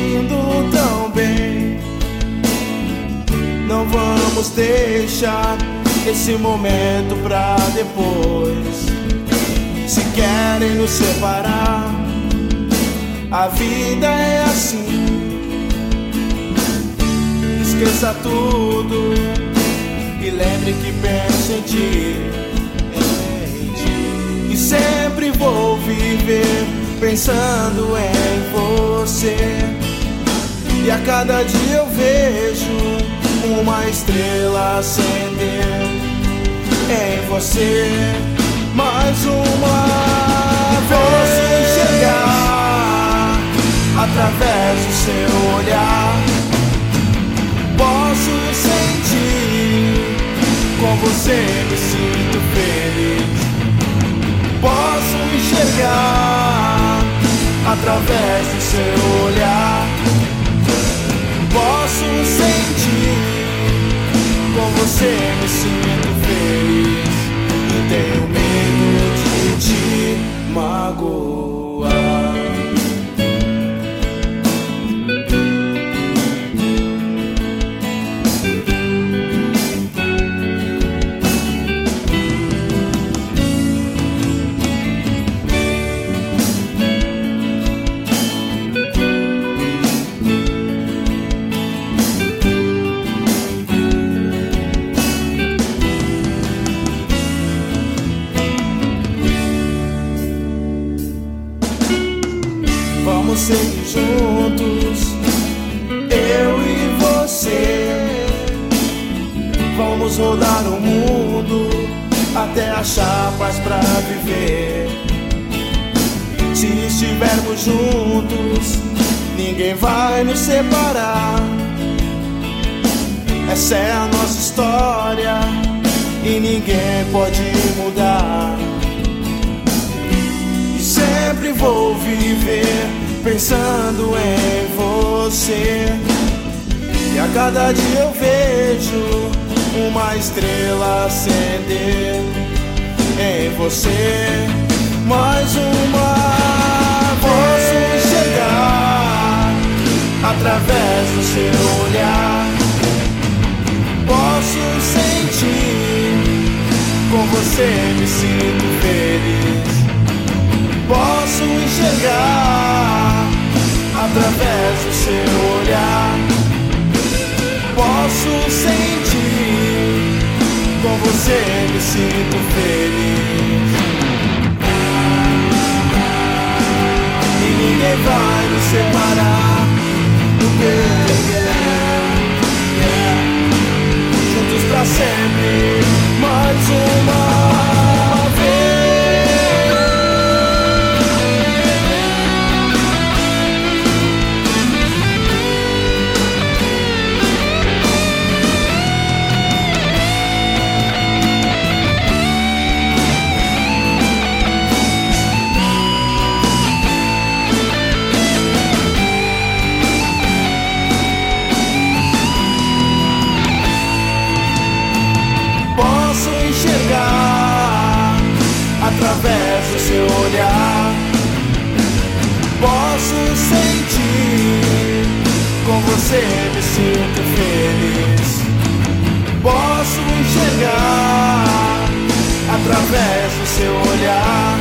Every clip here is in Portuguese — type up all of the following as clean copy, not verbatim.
indo tão bem. Não vamos deixar esse momento pra depois. Se querem nos separar, a vida é assim. Esqueça tudo e lembre que penso em ti. E sempre vou viver pensando em você. E a cada dia eu vejo uma estrela acender em você. Mais uma vez posso enxergar através do seu olhar. Posso sentir, com você me sinto feliz. Posso enxergar através do seu olhar. Posso sentir, com você me sinto feliz. E tenho medo de te magoar. Vamos seguir juntos, eu e você. Vamos rodar o mundo até achar paz pra viver. Se estivermos juntos, ninguém vai nos separar. Essa é a nossa história e ninguém pode mudar. E sempre vou viver pensando em você. E a cada dia eu vejo uma estrela acender em você. Mais uma posso enxergar através do seu olhar. Posso sentir, com você me sinto feliz. Posso enxergar através do seu olhar. Posso sentir, com você me sinto feliz. E ninguém vai nos separar. Juntos pra sempre, mais uma vez. Através do seu olhar, posso sentir, com você me sinto feliz. Posso enxergar através do seu olhar.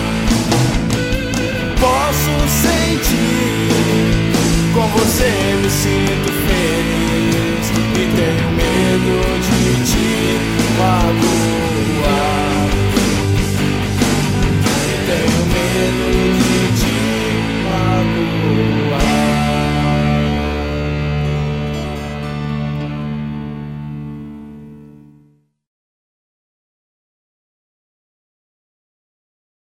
Posso sentir, com você me sinto feliz. E tenho medo de te magoar. Tenho medo